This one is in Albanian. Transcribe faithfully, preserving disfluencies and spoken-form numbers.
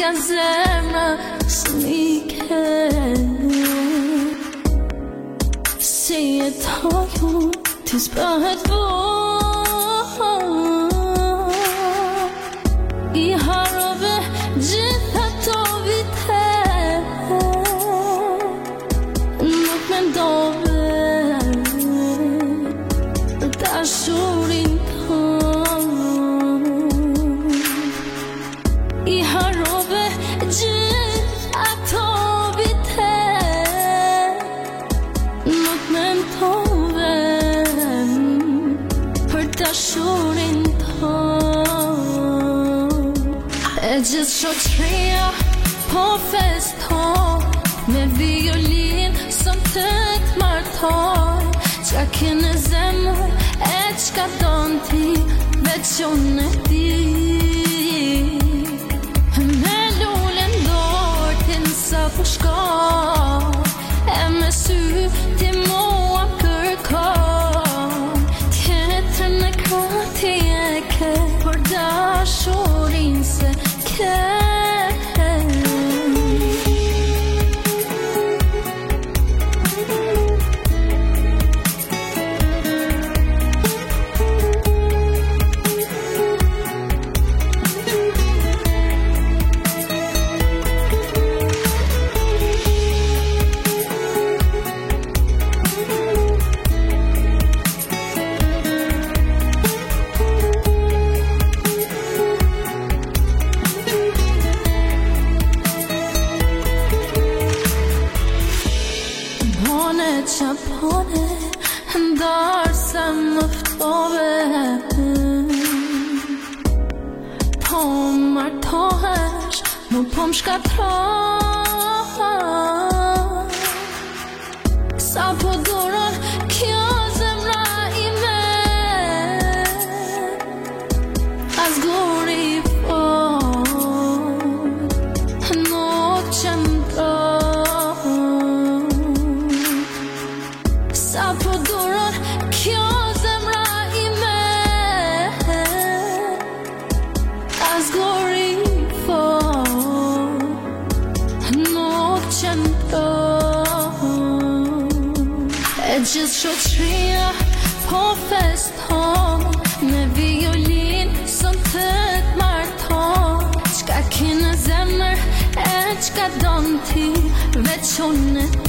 nga zemra s'nike Si e tajo ti s'bëhet vonë I harrove gjithë ato vite Nuk mendove dashurin tonë I harrove gjithë ato vite Nuk mendove për dashurin tonë E gjithë shoqëria po feston Me violin sot të t'martoj Qa ke në zemër e qka don ti Veç unë e di Me lullën dorë ti nësa po shko E me sy ti mua kërko Tjetër në krati e ke Por dashurin se ke Qapone, ndarë se më ftove Po martohesh, mu po më shkatrosh Sa po duron kjo zemra ime As guri fort, nuk qëndro Sa po duron kjo zemra ime As gori fort Nuk qëndron E gjithë shoqëria po feston Me violin sot të t'marton Qka ke në zemër e qka don ti Veç unë